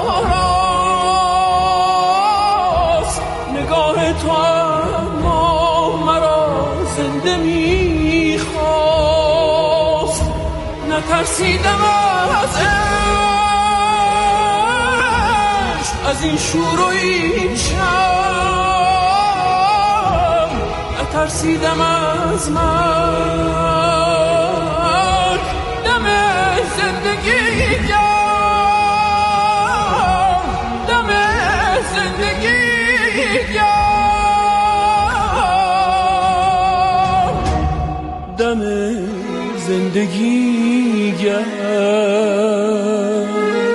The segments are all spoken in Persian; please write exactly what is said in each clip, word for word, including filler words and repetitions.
راست، نگاه تو اما مرا زنده میخواست. نترسیدم از عشق، از این شور و این شم، نترسیدم از مرگ، دم زندگی گم، دم زندگی گم، دم زندگی گم.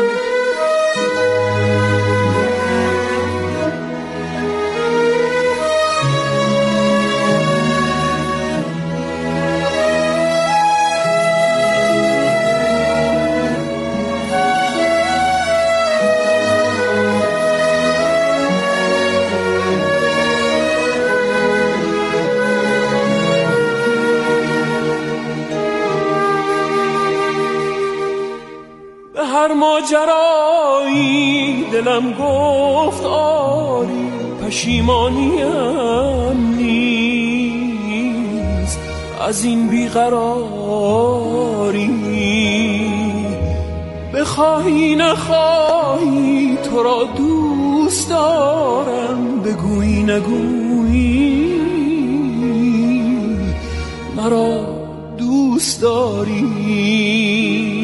هر ماجرایی دلم گفت آری، پشیمانیم نیست از این بیقراری. بخواهی نخواهی تو را دوست دارم، بگویی نگویی مرا دوست داری.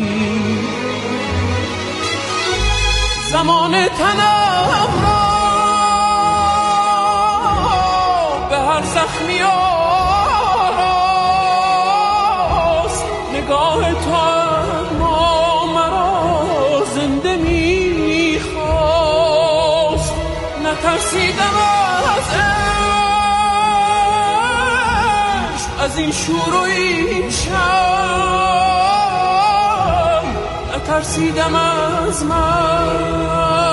زمان تنم را به هر زخمی آراست، نگاه تو اما مرا زنده میخواست. نترسیدم از عشق، از این شور و این شم، نترسیدم از مرگ،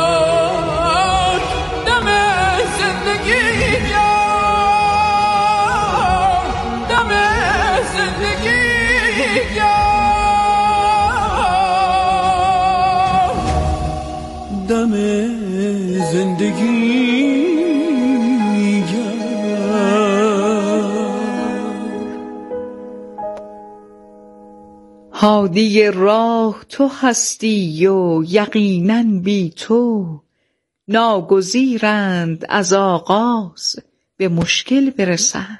دم زندگی گم، دم زندگی گم، دم زندگی گم. هادی راه تو هستی و یقینا بی تو، ناگزیرند از آغاز به مشکل برسند.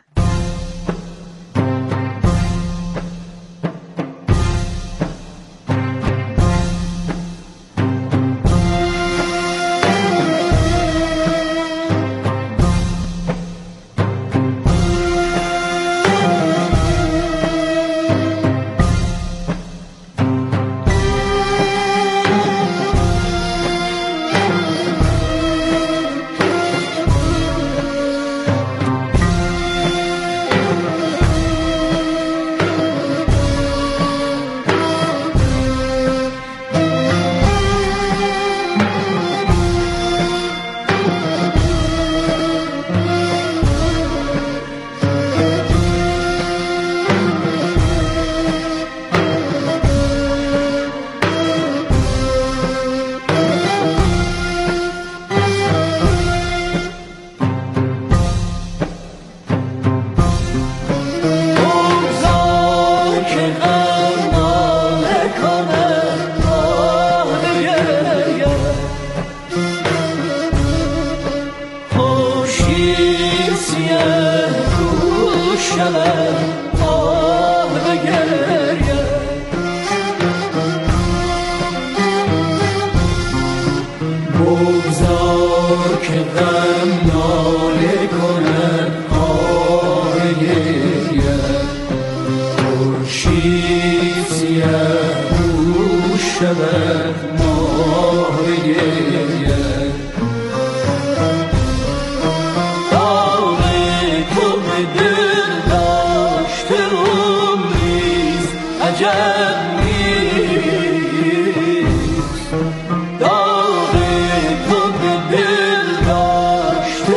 بگذار که غم ناله کند آه گریه، خورشید سیه روش شود ماه گریه. داغ تو به دل داشته عمریست عجب نیست، داغ تو به دل داشته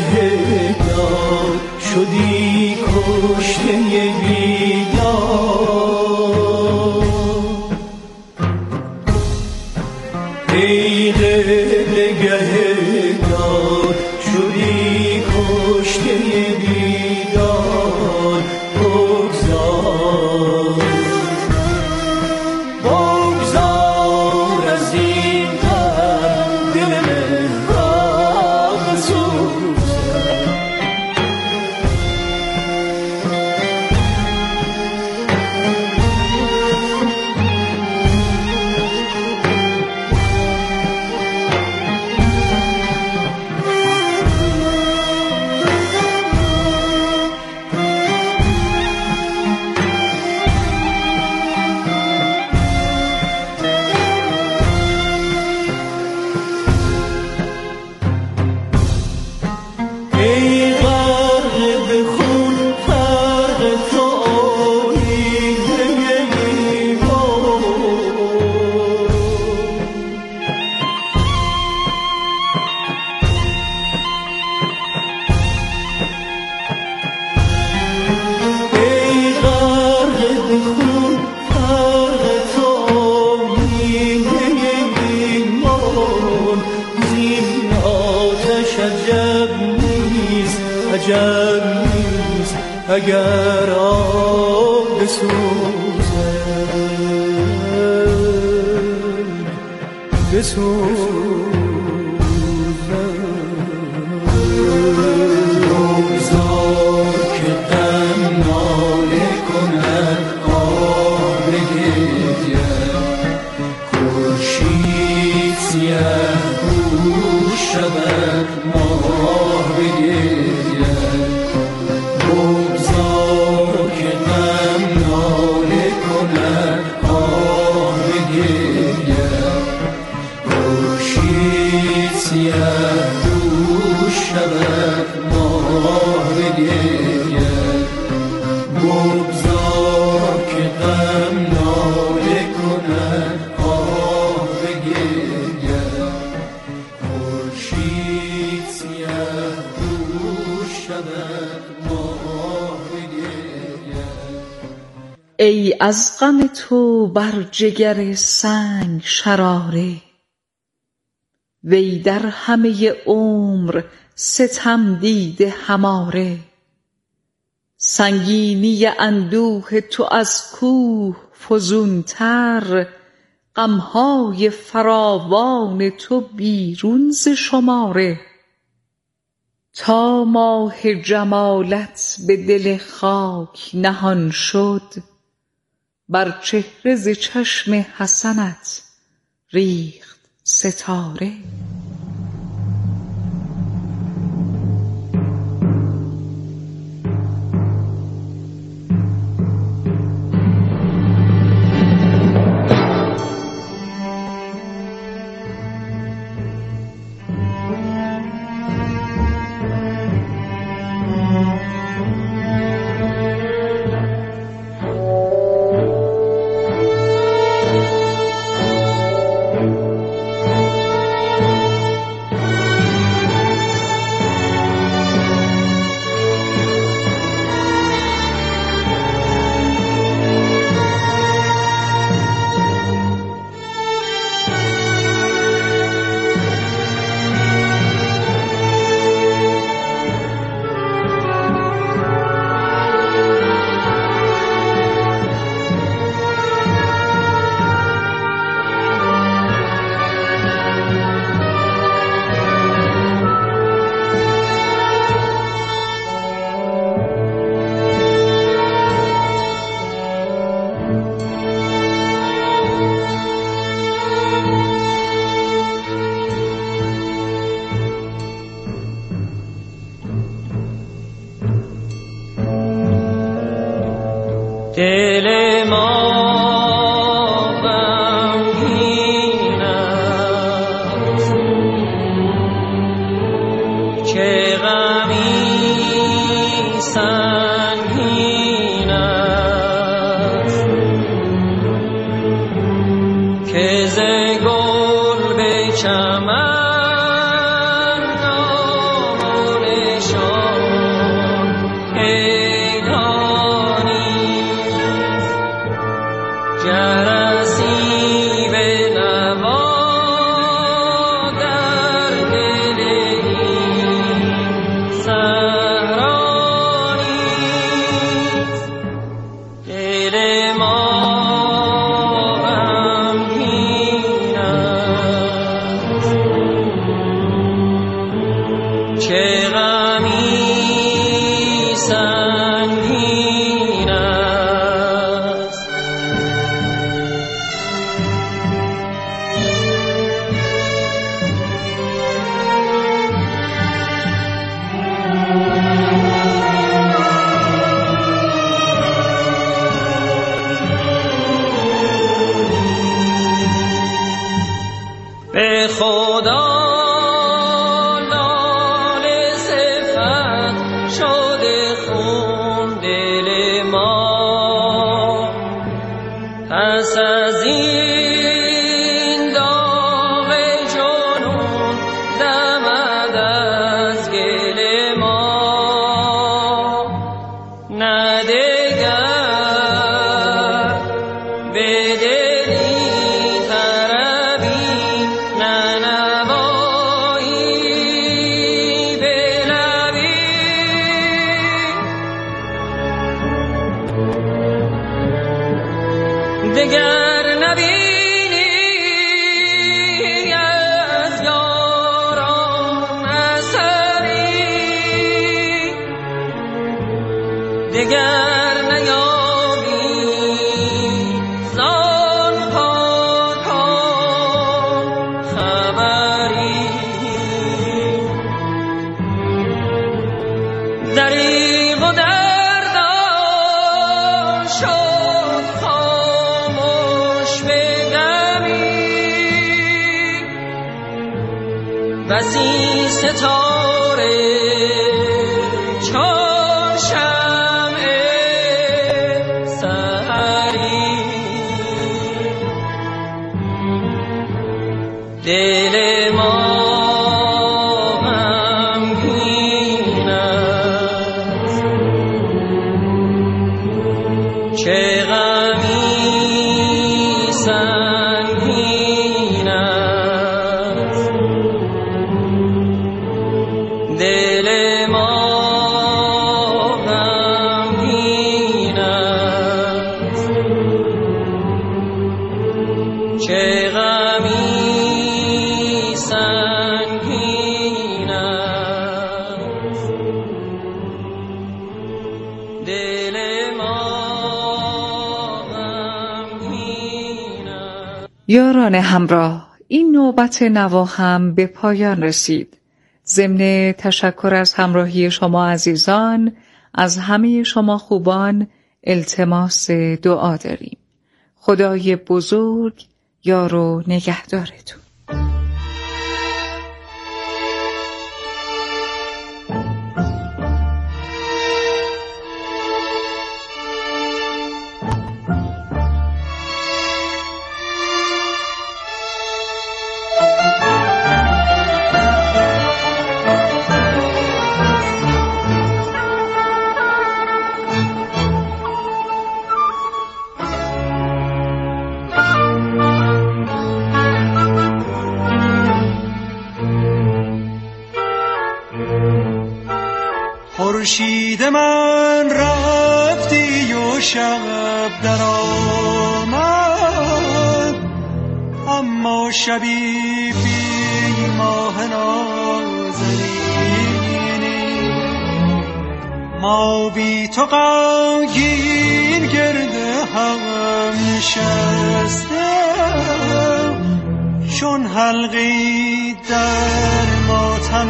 داد شدی کشته بیداد. ای قبلگه داد شدی کشته بیداد. بگذار بگذار از این غم دل مهراب بسوزد. ای غرق به خون فرق تو آیینه ایمان. ای غرق به خون فرق تو آیینه ایمان. زین آتش عجب عجب نیست اگر آب بسوزد بسوزد. بگذار که غم ناله کند آب بگرید. خورشید سیه پوش شود ماه بگرید. بگذار که غم ناله کند آه بگرید. خورشید سیه پوش شود ماه بگرید. بگذار که غم ناله کند آه بگرید. خورشید سیه پوش شود ماه بگرید. ای از غم تو بر جگر سنگ شراره، وی در همه عمر ستم دیده هماره. سنگینی اندوه تو از کوه فزونتر، غمهای فراوان تو بیرون ز شماره. تا ماه جمالت به دل خاک نهان شد، بر چهره ز چشم حسنت ریخت ستاره. دل ما غمگین است، چه غمی سنگین است که ز گل به چمن نامال بسی ستاره چون شمع سحری دل ما غمگین است چه غمی سنگین است دل ما غمگین است چه غمی سنگین است دل ما غمگین است. یاران همراه، این نوبت نوا هم به پایان رسید. ضمن تشکر از همراهی شما عزیزان، از همه شما خوبان التماس دعا داریم. خدای بزرگ یار و نگهدارتون. خورشید من رفتی و شب در آمد، اما شبی بی ماه نازنینی. ما بی تو غمگین گرد هم نشسته، چون حلقی در ماتم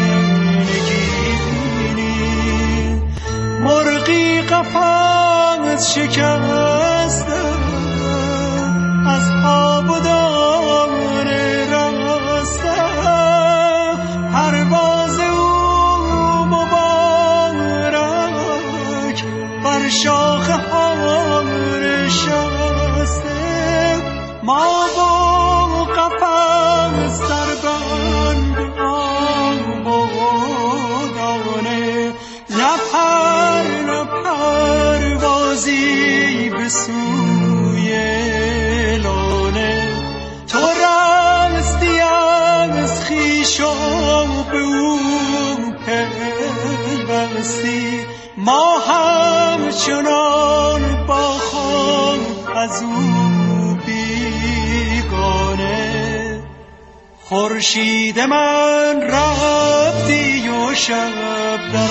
مرغی قفس شکسته از آب و دار رسته. پرواز او مبارک بر شاخ ها نشسته. ما با قفس در بند آب و دانه نپر پروازی به سوی لانه. تو رستی از خویش و به او پیوستی، ما همچنان با خود از او بیگانه. خورشید من رفتی و شب در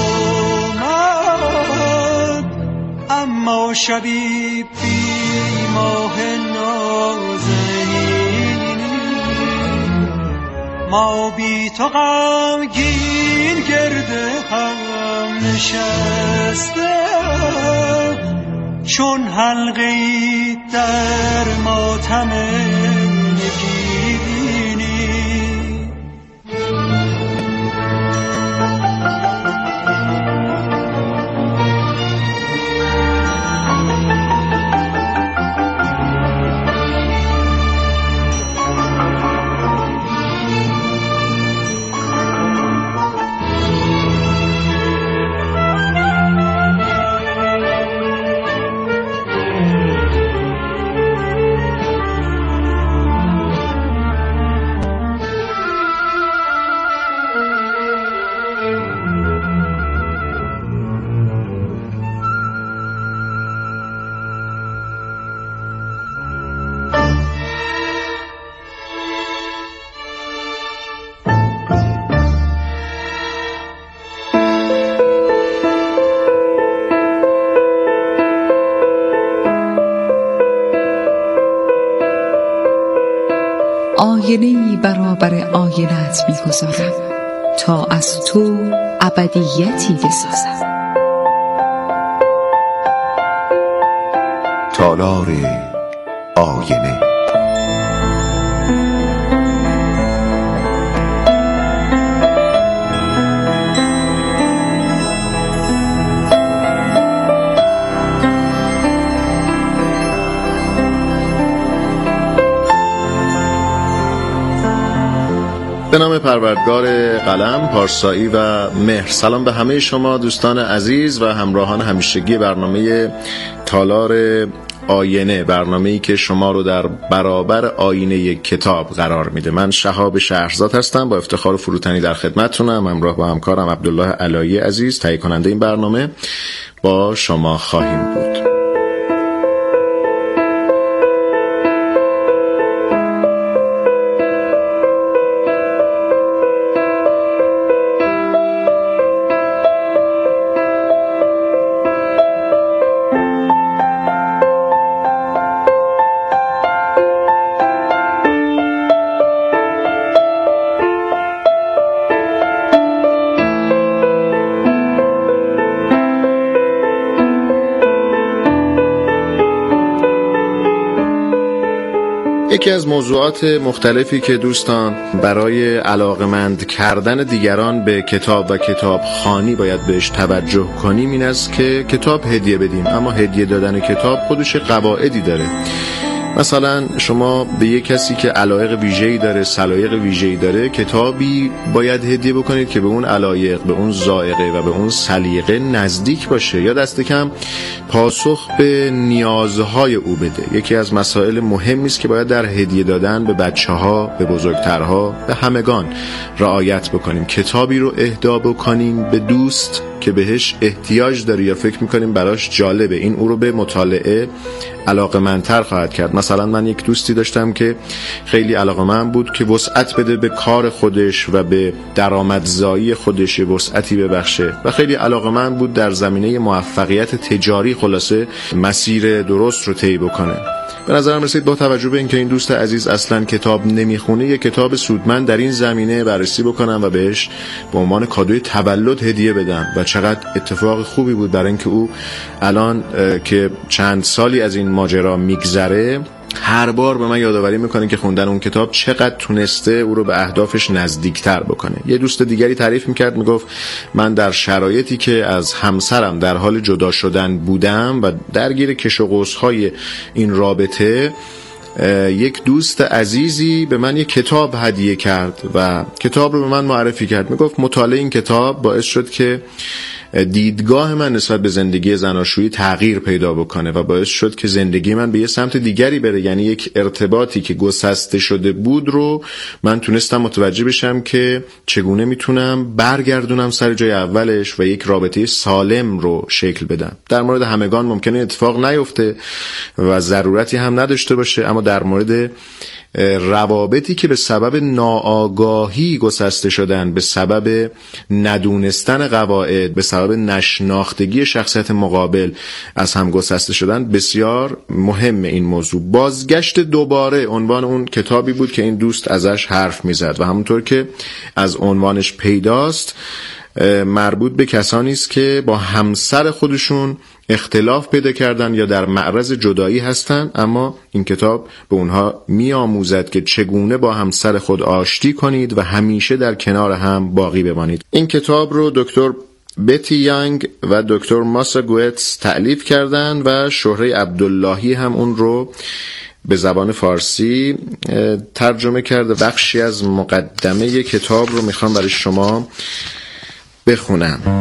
آمد، اما شبی بی ماه نازنینی. ما بی تو غمگین گرد هم نشسته، چون حلقه‌ای در ماتم نگینی. آینه‌ای برابر آینه‌ات می‌گذارم تا از تو ابدیتی بسازم. تالار آینه. به نام پروردگار قلم، پارسایی و مهر. سلام به همه شما دوستان عزیز و همراهان همیشگی برنامه تالار آینه، برنامه‌ای که شما رو در برابر آینه کتاب قرار میده. من شهاب شهرزاد هستم، با افتخار و فروتنی در خدمتتونم. همراه با همکارم عبدالله علایی عزیز، تهیه کننده این برنامه، با شما خواهیم بود. یکی از موضوعات مختلفی که دوستان برای علاقمند کردن دیگران به کتاب و کتاب خوانی باید بهش توجه کنیم این است که کتاب هدیه بدیم. اما هدیه دادن کتاب خودش قواعدی داره. مثلا شما به یک کسی که علایق ویژه‌ای داره، سلایق ویژه‌ای داره، کتابی باید هدیه بکنید که به اون علایق، به اون ذائقه و به اون سلیقه نزدیک باشه، یا دست کم پاسخ به نیازهای او بده. یکی از مسائل مهمی است که باید در هدیه دادن به بچه‌ها، به بزرگترها، به همگان رعایت بکنیم. کتابی رو اهدا بکنیم به دوست که بهش احتیاج داره یا فکر میکنیم براش جالبه، این او رو به مطالعه علاقه‌مندتر خواهد کرد. مثلا من یک دوستی داشتم که خیلی علاقه‌مند بود که وسعت بده به کار خودش و به درآمدزایی خودش، وسعتی ببخشه، و خیلی علاقه‌مند بود در زمینه موفقیت تجاری، خلاصه مسیر درست رو طی بکنه. به نظرم رسید با توجه به اینکه این دوست عزیز اصلا کتاب نمیخونه، یک کتاب سودمند در این زمینه بررسی بکنم و بهش به عنوان کادوی تولد هدیه بدم. و چقدر اتفاق خوبی بود، برای اینکه او الان که چند سالی از این ماجرا میگذره، هر بار به من یادآوری میکنه که خوندن اون کتاب چقدر تونسته او رو به اهدافش نزدیکتر بکنه. یه دوست دیگری تعریف میکرد، میگفت من در شرایطی که از همسرم در حال جدا شدن بودم و درگیر کش و قوس‌های این رابطه، یک دوست عزیزی به من یک کتاب هدیه کرد و کتاب رو به من معرفی کرد. میگفت مطالعه این کتاب باعث شد که دیدگاه من نسبت به زندگی زناشویی تغییر پیدا بکنه و باعث شد که زندگی من به یه سمت دیگری بره. یعنی یک ارتباطی که گسسته شده بود رو من تونستم متوجه بشم که چگونه میتونم برگردونم سر جای اولش و یک رابطه سالم رو شکل بدم. در مورد همگان ممکنه اتفاق نیفته و ضرورتی هم نداشته باشه، اما در مورد روابطی که به سبب ناآگاهی گسسته شدن، به سبب ندونستن قواعد، به سبب نشناختگی شخصیت مقابل از هم گسسته شدن، بسیار مهمه این موضوع. بازگشت دوباره عنوان اون کتابی بود که این دوست ازش حرف میزد و همونطور که از عنوانش پیداست مربوط به کسانی است که با همسر خودشون اختلاف پیدا کردن یا در معرض جدایی هستن، اما این کتاب به اونها میآموزد که چگونه با همسر خود آشتی کنید و همیشه در کنار هم باقی بمانید. این کتاب رو دکتر بتی یانگ و دکتر ماسا گوئتس تألیف کردن و شهره عبداللهی هم اون رو به زبان فارسی ترجمه کرده. بخشی از مقدمه کتاب رو میخوام برای شما بخونم.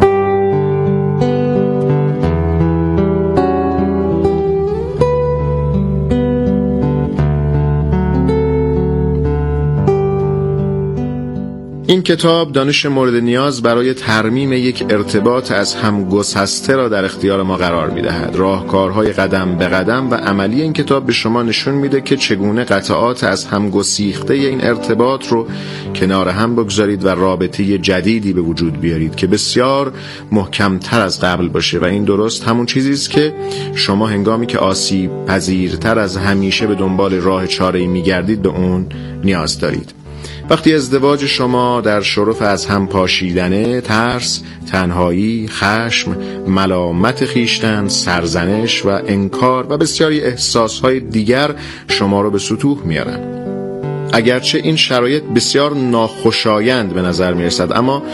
این کتاب دانش مورد نیاز برای ترمیم یک ارتباط از هم گسسته را در اختیار ما قرار می‌دهد. راهکارهای قدم به قدم و عملی این کتاب به شما نشون میده که چگونه قطعات از هم گسیخته این ارتباط رو کنار هم بگذارید و رابطه جدیدی به وجود بیارید که بسیار محکم‌تر از قبل باشه. و این درست همون چیزی است که شما هنگامی که آسیب پذیرتر از همیشه به دنبال راه چاره‌ای می‌گردید به اون نیاز دارید. وقتی ازدواج شما در شرف از هم پاشیدنه، ترس، تنهایی، خشم، ملامت خیشتن، سرزنش و انکار و بسیاری احساسهای دیگر شما رو به سطوح میارن. اگرچه این شرایط بسیار ناخوشایند به نظر میرسد، اما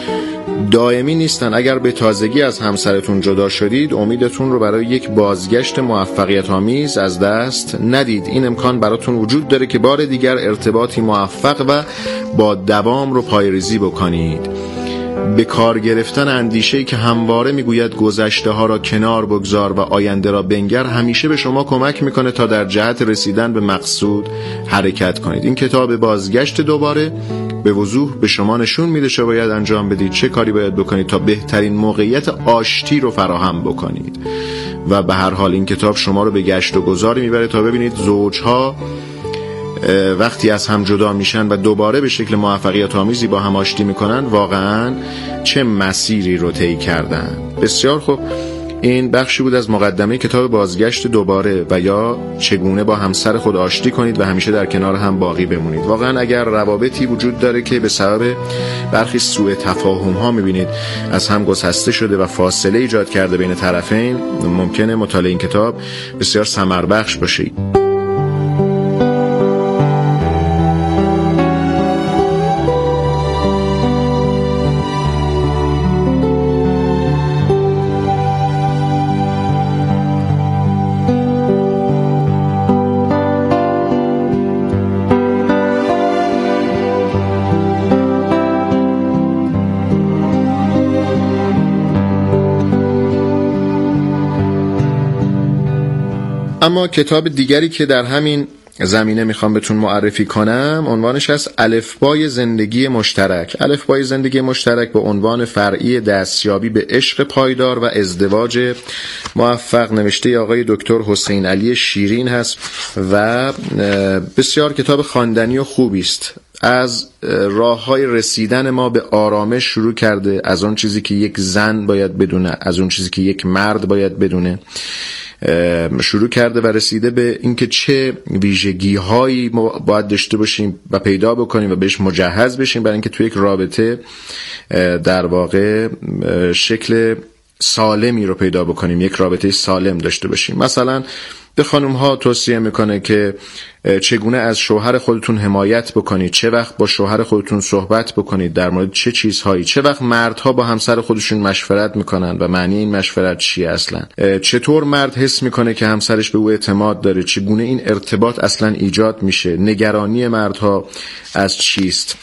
دائمی نیستن. اگر به تازگی از همسرتون جدا شدید، امیدتون رو برای یک بازگشت موفقیت آمیز از دست ندید. این امکان براتون وجود داره که بار دیگر ارتباطی موفق و با دوام رو پایه‌ریزی بکنید. به کار گرفتن اندیشه‌ای که همواره میگوید گذشته ها را کنار بگذار و آینده را بنگر همیشه به شما کمک میکنه تا در جهت رسیدن به مقصود حرکت کنید. این کتاب بازگشت دوباره به وضوح به شما نشون میده چه باید انجام بدید، چه کاری باید بکنید تا بهترین موقعیت آشتی رو فراهم بکنید. و به هر حال این کتاب شما رو به گشت و گذاری میبره تا ببینید زوجها وقتی از هم جدا میشن و دوباره به شکل موفقیت آمیزی با هم آشتی میکنن واقعا چه مسیری رو طی کردن. بسیار خوب، این بخشی بود از مقدمه کتاب بازگشت دوباره و یا چگونه با همسر خود آشتی کنید و همیشه در کنار هم باقی بمونید. واقعا اگر روابطی وجود داره که به سبب برخی سوء تفاهم ها میبینید از هم گسسته شده و فاصله ایجاد کرده بین طرفین، ممکنه مطالعه این کتاب بسیار ثمربخش باشه. اما کتاب دیگری که در همین زمینه میخوام بهتون معرفی کنم عنوانش از الفبای زندگی مشترک. الفبای زندگی مشترک به عنوان فرعی دستیابی به عشق پایدار و ازدواج موفق، نوشته آقای دکتر حسین علی شیرین هست و بسیار کتاب خواندنی و خوبی است. از راه‌های رسیدن ما به آرامش شروع کرده، از اون چیزی که یک زن باید بدونه، از اون چیزی که یک مرد باید بدونه شروع کرده و رسیده به اینکه چه ویژگی‌هایی باید داشته باشیم و پیدا بکنیم و بهش مجهز بشیم برای اینکه توی یک رابطه در واقع شکل سالمی رو پیدا بکنیم، یک رابطه سالم داشته باشیم. مثلا به خانم ها توصیه میکنه که چگونه از شوهر خودتون حمایت بکنید، چه وقت با شوهر خودتون صحبت بکنید، در مورد چه چیزهایی، چه وقت مردها با همسر خودشون مشورت میکنن و معنی این مشورت چیه اصلا، چطور مرد حس میکنه که همسرش به او اعتماد داره، چگونه این ارتباط اصلا ایجاد میشه، نگرانی مردها از چیست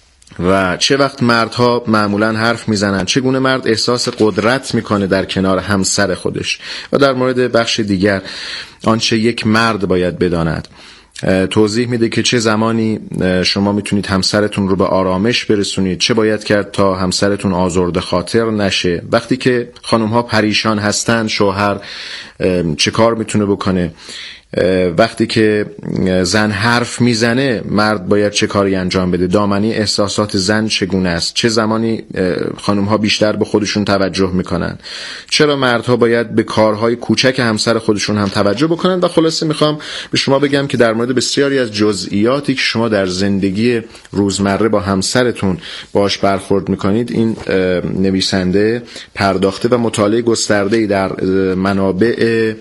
و چه وقت مردها معمولا حرف میزنن، چگونه مرد احساس قدرت میکنه در کنار همسر خودش. و در مورد بخش دیگر آنچه یک مرد باید بداند توضیح میده که چه زمانی شما میتونید همسرتون رو به آرامش برسونید، چه باید کرد تا همسرتون آزرده خاطر نشه، وقتی که خانم ها پریشان هستن شوهر چه کار میتونه بکنه، وقتی که زن حرف میزنه مرد باید چه کاری انجام بده، دامنی احساسات زن چگونه است، چه زمانی خانم ها بیشتر به خودشون توجه میکنن، چرا مردها باید به کارهای کوچک همسر خودشون هم توجه بکنن. و خلاصه میخوام به شما بگم که در مورد بسیاری از جزئیاتی که شما در زندگی روزمره با همسرتون باش برخورد میکنید این نویسنده پرداخته و مطالعه گسترده‌ای در منابع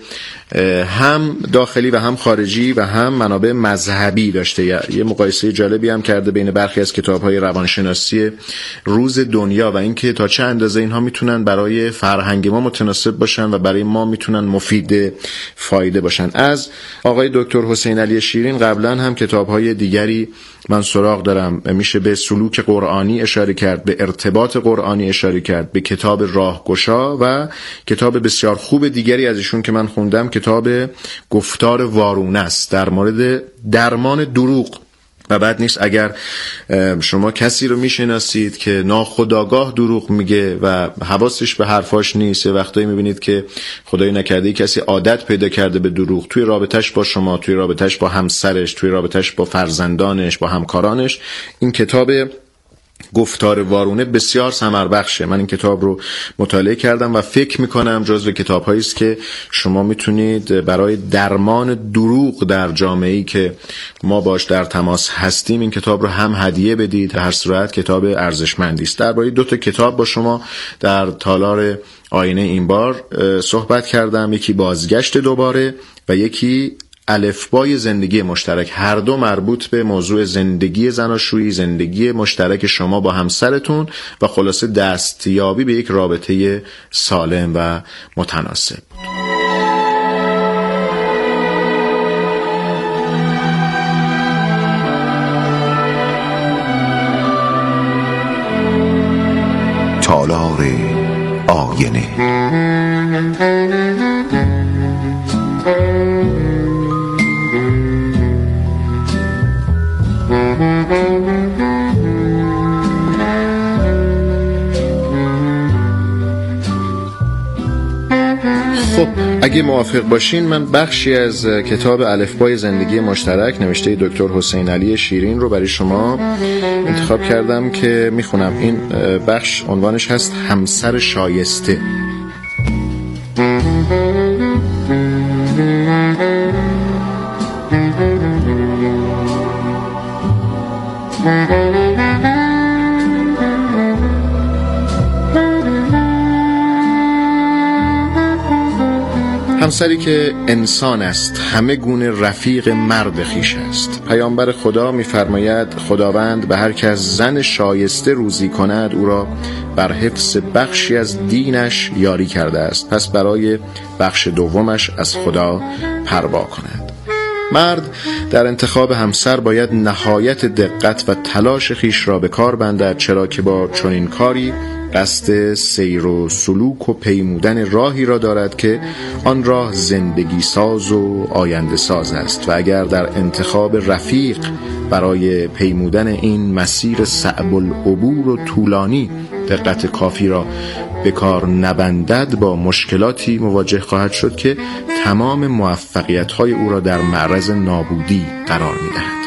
هم داخلی و هم خارجی و هم منابع مذهبی داشته. یه مقایسه جالبی هم کرده بین برخی از کتاب‌های روانشناسی روز دنیا و اینکه تا چه اندازه اینها میتونن برای فرهنگ ما متناسب باشن و برای ما میتونن مفید فایده باشن. از آقای دکتر حسین علی شیرین قبلا هم کتاب‌های دیگری من سراغ دارم، میشه به سلوک قرآنی اشاره کرد، به ارتباط قرآنی اشاره کرد، به کتاب راهگشا و کتاب بسیار خوب دیگری از ایشون که من خوندم کتاب گفتار وارونه است در مورد درمان دروغ. و بعد نیست اگر شما کسی رو میشناسید که ناخودآگاه دروغ میگه و حواسش به حرفاش نیست، یه وقتایی میبینید که خدای نکرده کسی عادت پیدا کرده به دروغ توی رابطش با شما، توی رابطش با همسرش، توی رابطش با فرزندانش، با همکارانش، این کتاب گفتار وارونه بسیار ثمر بخشه. من این کتاب رو مطالعه کردم و فکر میکنم جزو کتاب‌هایی است که شما میتونید برای درمان دروغ در جامعه‌ای که ما باش در تماس هستیم این کتاب رو هم هدیه بدید. در هر صورت کتاب ارزشمندی است. درباره دو تا کتاب با شما در تالار آینه این بار صحبت کردم، یکی بازگشت دوباره و یکی الفبای زندگی مشترک، هر دو مربوط به موضوع زندگی زناشویی، زندگی مشترک شما با همسرتون و خلاصه دستیابی به یک رابطه سالم و متناسب. تالار آینه. خب اگه موافق باشین من بخشی از کتاب الفبای زندگی مشترک نوشته دکتر حسین علی شیرین رو برای شما انتخاب کردم که میخونم. این بخش عنوانش هست همسر شایسته. همسری که انسان است همه گونه رفیق مرد خویش است. پیامبر خدا می‌فرماید خداوند به هر کس زن شایسته روزی کند او را بر حفظ بخشی از دینش یاری کرده است، پس برای بخش دومش از خدا پروا کند. مرد در انتخاب همسر باید نهایت دقت و تلاش خویش را به کار بندد، چرا که با چنین کاری قصد سیر و سلوک و پیمودن راهی را دارد که آن راه زندگی ساز و آینده ساز است و اگر در انتخاب رفیق برای پیمودن این مسیر صعب العبور و طولانی دقت کافی را به کار نبندد با مشکلاتی مواجه خواهد شد که تمام موفقیت‌های او را در معرض نابودی قرار می‌دهد.